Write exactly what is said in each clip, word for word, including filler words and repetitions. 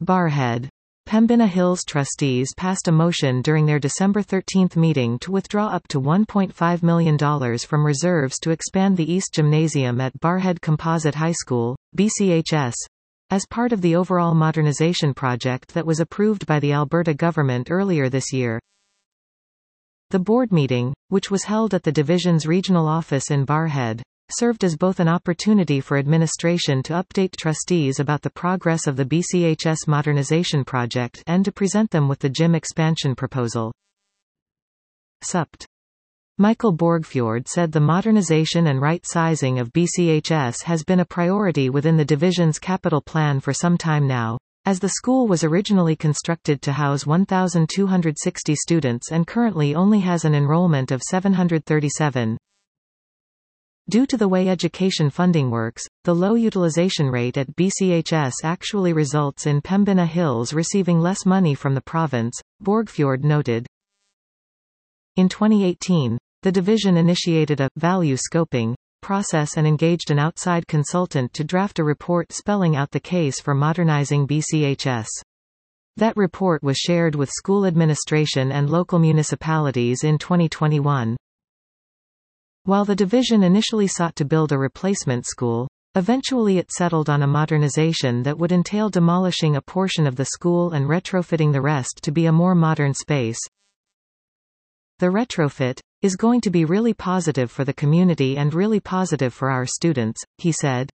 Barrhead. Pembina Hills trustees passed a motion during their December thirteenth meeting to withdraw up to one point five million dollars from reserves to expand the East Gymnasium at Barrhead Composite High School, B C H S, as part of the overall modernization project that was approved by the Alberta government earlier this year. The board meeting, which was held at the division's regional office in Barrhead, served as both an opportunity for administration to update trustees about the progress of the B C H S modernization project and to present them with the gym expansion proposal. Supt. Michael Borgfjord said the modernization and right-sizing of B C H S has been a priority within the division's capital plan for some time now, as the school was originally constructed to house one thousand two hundred sixty students and currently only has an enrollment of seven hundred thirty-seven. Due to the way education funding works, the low utilization rate at B C H S actually results in Pembina Hills receiving less money from the province, Borgfjord noted. In twenty eighteen, the division initiated a value scoping process and engaged an outside consultant to draft a report spelling out the case for modernizing B C H S. That report was shared with school administration and local municipalities in twenty twenty-one. While the division initially sought to build a replacement school, eventually it settled on a modernization that would entail demolishing a portion of the school and retrofitting the rest to be a more modern space. The retrofit is going to be really positive for the community and really positive for our students, he said.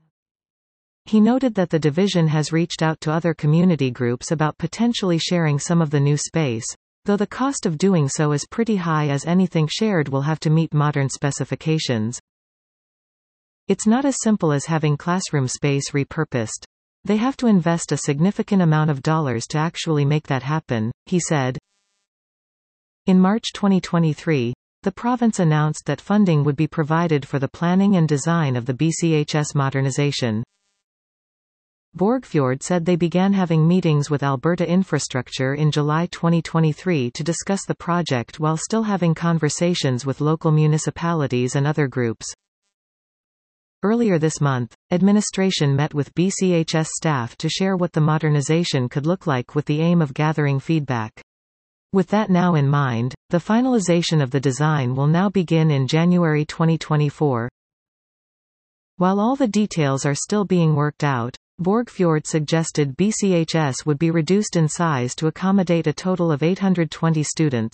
He noted that the division has reached out to other community groups about potentially sharing some of the new space, though the cost of doing so is pretty high as anything shared will have to meet modern specifications. It's not as simple as having classroom space repurposed. They have to invest a significant amount of dollars to actually make that happen, he said. In March twenty twenty-three, the province announced that funding would be provided for the planning and design of the B C H S modernization. Borgfjord said they began having meetings with Alberta Infrastructure in July twenty twenty-three to discuss the project while still having conversations with local municipalities and other groups. Earlier this month, administration met with B C H S staff to share what the modernization could look like with the aim of gathering feedback. With that now in mind, the finalization of the design will now begin in January twenty twenty-four. While all the details are still being worked out, Borgfjord suggested B C H S would be reduced in size to accommodate a total of eight hundred twenty students.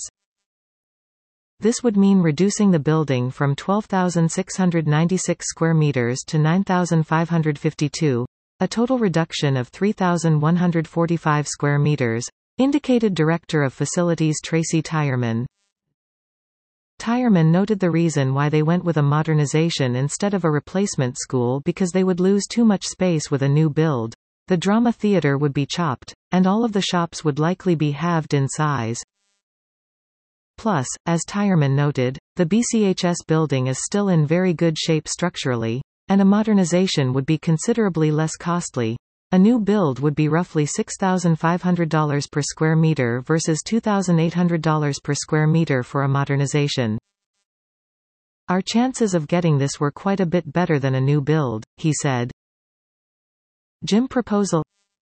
This would mean reducing the building from twelve thousand six hundred ninety-six square meters to nine thousand five hundred fifty-two, a total reduction of three thousand one hundred forty-five square meters, indicated Director of Facilities Tracy Tyerman. Tyerman noted the reason why they went with a modernization instead of a replacement school because they would lose too much space with a new build. The drama theater would be chopped, and all of the shops would likely be halved in size. Plus, as Tyerman noted, the B C H S building is still in very good shape structurally, and a modernization would be considerably less costly. A new build would be roughly six thousand five hundred dollars per square meter versus two thousand eight hundred dollars per square meter for a modernization. Our chances of getting this were quite a bit better than a new build, he said. Gym proposal.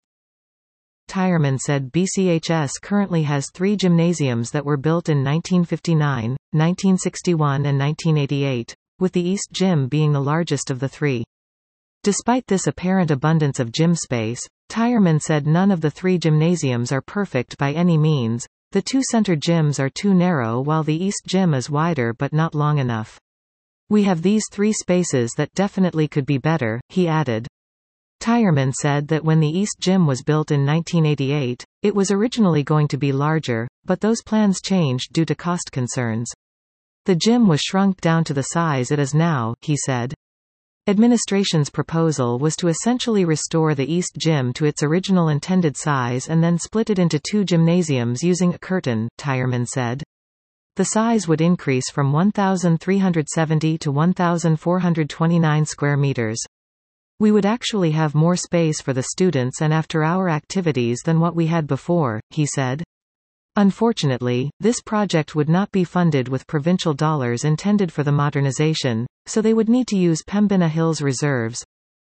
Tyerman said B C H S currently has three gymnasiums that were built in nineteen fifty-nine, nineteen sixty-one and nineteen eighty-eight, with the East Gym being the largest of the three. Despite this apparent abundance of gym space, Tyerman said none of the three gymnasiums are perfect by any means. The two center gyms are too narrow while the East Gym is wider but not long enough. We have these three spaces that definitely could be better, he added. Tyerman said that when the East Gym was built in nineteen eighty-eight, it was originally going to be larger, but those plans changed due to cost concerns. The gym was shrunk down to the size it is now, he said. Administration's proposal was to essentially restore the East Gym to its original intended size and then split it into two gymnasiums using a curtain, Tyerman said. The size would increase from one thousand three hundred seventy to one thousand four hundred twenty-nine square meters. We would actually have more space for the students and after-hour activities than what we had before, he said. Unfortunately, this project would not be funded with provincial dollars intended for the modernization, so they would need to use Pembina Hills reserves.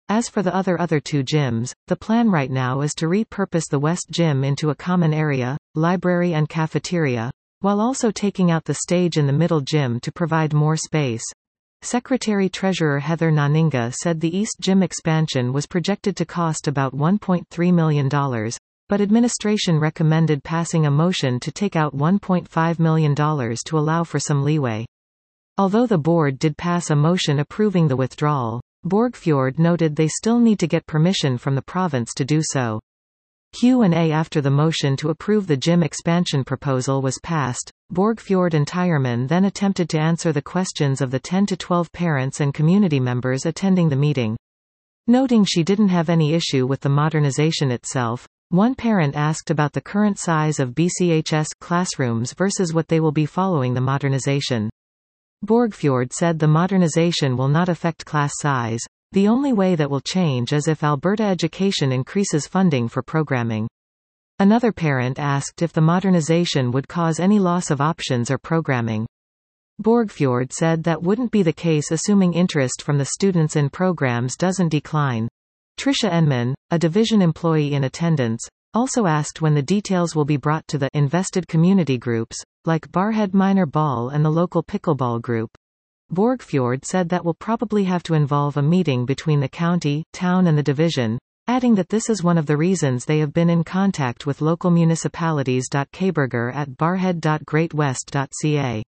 As for the other other two gyms, the plan right now is to repurpose the West Gym into a common area, library and cafeteria, while also taking out the stage in the Middle Gym to provide more space. Secretary-Treasurer Heather Naninga said the East Gym expansion was projected to cost about one point three million dollars, but administration recommended passing a motion to take out one point five million dollars to allow for some leeway. Although the board did pass a motion approving the withdrawal, Borgfjord noted they still need to get permission from the province to do so. Q and A after the motion to approve the gym expansion proposal was passed, Borgfjord and Tyerman then attempted to answer the questions of the ten to twelve parents and community members attending the meeting. Noting she didn't have any issue with the modernization itself, one parent asked about the current size of B C H S classrooms versus what they will be following the modernization. Borgfjord said the modernization will not affect class size. The only way that will change is if Alberta Education increases funding for programming. Another parent asked if the modernization would cause any loss of options or programming. Borgfjord said that wouldn't be the case assuming interest from the students in programs doesn't decline. Tricia Enman, a division employee in attendance, also asked when the details will be brought to the invested community groups, like Barrhead Minor Ball and the local pickleball group. Borgfjord said that will probably have to involve a meeting between the county, town and the division, adding that this is one of the reasons they have been in contact with local municipalities. Kberger at barrhead dot great west dot c a